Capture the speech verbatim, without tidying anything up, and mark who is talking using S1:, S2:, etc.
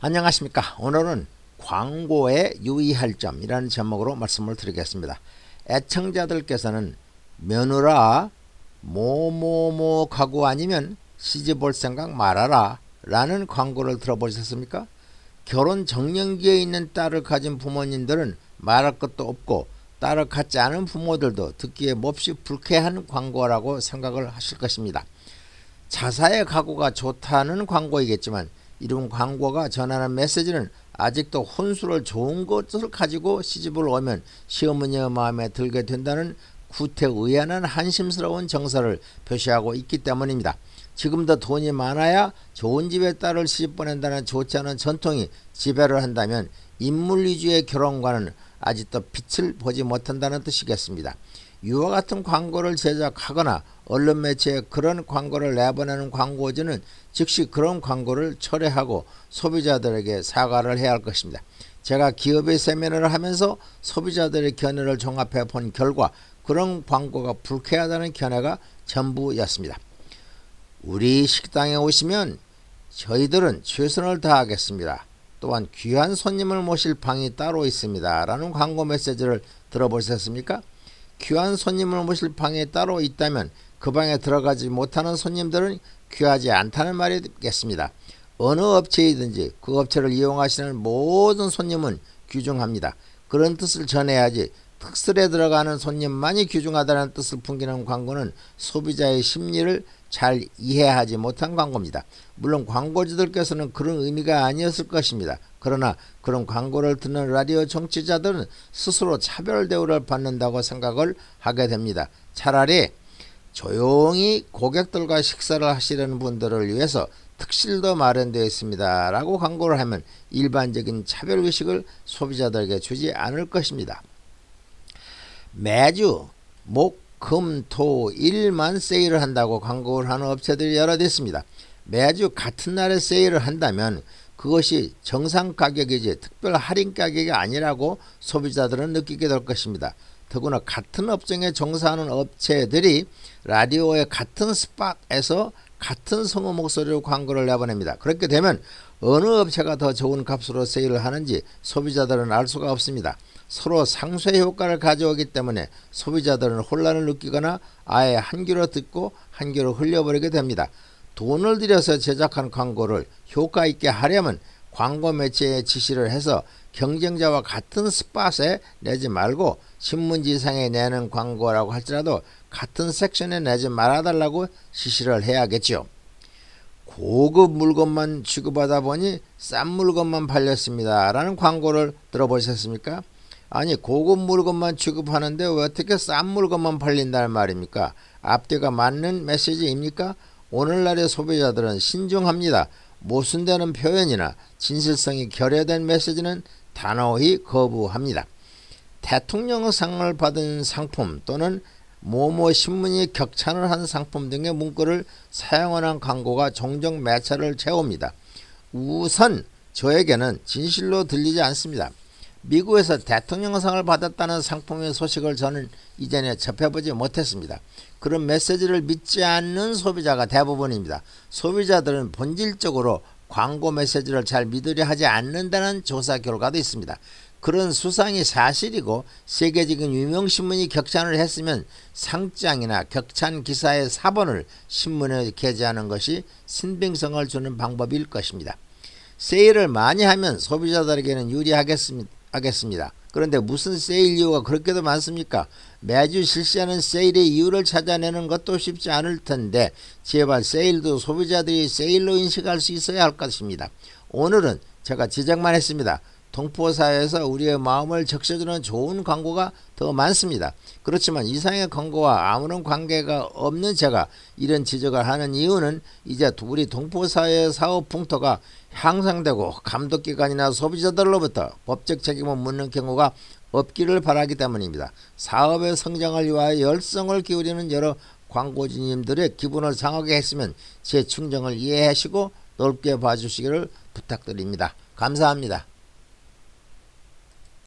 S1: 안녕하십니까. 오늘은 광고에 유의할 점이라는 제목으로 말씀을 드리겠습니다. 애청자들께서는 며느라 뭐뭐뭐 가구 아니면 시집올 생각 말아라 라는 광고를 들어보셨습니까? 결혼 정년기에 있는 딸을 가진 부모님들은 말할 것도 없고 딸을 갖지 않은 부모들도 듣기에 몹시 불쾌한 광고라고 생각을 하실 것입니다. 자사의 가구가 좋다는 광고이겠지만 이런 광고가 전하는 메시지는 아직도 혼수를 좋은 것을 가지고 시집을 오면 시어머니의 마음에 들게 된다는 구태의연한 한심스러운 정서를 표시하고 있기 때문입니다. 지금도 돈이 많아야 좋은 집에 딸을 시집 보낸다는 좋지 않은 전통이 지배를 한다면 인물 위주의 결혼과는 아직도 빛을 보지 못한다는 뜻이겠습니다. 이와 같은 광고를 제작하거나 언론 매체에 그런 광고를 내보내는 광고주는 즉시 그런 광고를 철회하고 소비자들에게 사과를 해야 할 것입니다. 제가 기업의 세미나를 하면서 소비자들의 견해를 종합해 본 결과 그런 광고가 불쾌하다는 견해가 전부였습니다. 우리 식당에 오시면 저희들은 최선을 다하겠습니다. 또한 귀한 손님을 모실 방이 따로 있습니다. 라는 광고 메시지를 들어보셨습니까? 귀한 손님을 모실 방이 따로 있다면 그 방에 들어가지 못하는 손님들은 귀하지 않다는 말이겠습니다. 어느 업체이든지 그 업체를 이용하시는 모든 손님은 귀중합니다. 그런 뜻을 전해야지 특설에 들어가는 손님만이 귀중하다는 뜻을 풍기는 광고는 소비자의 심리를 잘 이해하지 못한 광고입니다. 물론 광고주들께서는 그런 의미가 아니었을 것입니다. 그러나 그런 광고를 듣는 라디오 청취자들은 스스로 차별 대우를 받는다고 생각을 하게 됩니다. 차라리 조용히 고객들과 식사를 하시려는 분들을 위해서 특실도 마련되어 있습니다 라고 광고를 하면 일반적인 차별의식을 소비자들에게 주지 않을 것입니다. 매주 목, 금, 토, 일만 세일을 한다고 광고를 하는 업체들이 여러 대 있습니다. 매주 같은 날에 세일을 한다면 그것이 정상 가격이지 특별 할인 가격이 아니라고 소비자들은 느끼게 될 것입니다. 더구나 같은 업종에 종사하는 업체들이 라디오의 같은 스팟에서 같은 성우 목소리로 광고를 내보냅니다. 그렇게 되면 어느 업체가 더 좋은 값으로 세일을 하는지 소비자들은 알 수가 없습니다. 서로 상쇄 효과를 가져오기 때문에 소비자들은 혼란을 느끼거나 아예 한 귀로 듣고 한 귀로 흘려버리게 됩니다. 돈을 들여서 제작한 광고를 효과 있게 하려면 광고 매체에 지시를 해서 경쟁자와 같은 스팟에 내지 말고 신문지상에 내는 광고라고 할지라도 같은 섹션에 내지 말아달라고 지시를 해야겠죠. 고급 물건만 취급하다 보니 싼 물건만 팔렸습니다 라는 광고를 들어보셨습니까? 아니 고급 물건만 취급하는데 왜 어떻게 싼 물건만 팔린다는 말입니까? 앞뒤가 맞는 메시지입니까? 오늘날의 소비자들은 신중합니다. 모순되는 표현이나 진실성이 결여된 메시지는 단호히 거부합니다. 대통령상을 받은 상품 또는 모모 신문이 격찬을 한 상품 등의 문구를 사용하는 광고가 종종 매체를 채웁니다. 우선 저에게는 진실로 들리지 않습니다. 미국에서 대통령상을 받았다는 상품의 소식을 저는 이전에 접해보지 못했습니다. 그런 메시지를 믿지 않는 소비자가 대부분입니다. 소비자들은 본질적으로 광고 메시지를 잘 믿으려 하지 않는다는 조사 결과도 있습니다. 그런 수상이 사실이고 세계적인 유명신문이 격찬을 했으면 상장이나 격찬 기사의 사본을 신문에 게재하는 것이 신빙성을 주는 방법일 것입니다. 세일을 많이 하면 소비자들에게는 유리하겠습니다. 하겠습니다. 그런데 무슨 세일 이유가 그렇게도 많습니까? 매주 실시하는 세일의 이유를 찾아내는 것도 쉽지 않을 텐데 제발 세일도 소비자들이 세일로 인식할 수 있어야 할 것입니다. 오늘은 제가 지적만 했습니다. 동포사회에서 우리의 마음을 적셔주는 좋은 광고가 더 많습니다. 그렇지만 이상의 광고와 아무런 관계가 없는 제가 이런 지적을 하는 이유는 이제 우리 동포사회의 사업 풍토가 향상되고 감독기관이나 소비자들로부터 법적 책임을 묻는 경우가 없기를 바라기 때문입니다. 사업의 성장을 위하여 열성을 기울이는 여러 광고주님들의 기분을 상하게 했으면 제 충정을 이해하시고 넓게 봐주시기를 부탁드립니다. 감사합니다.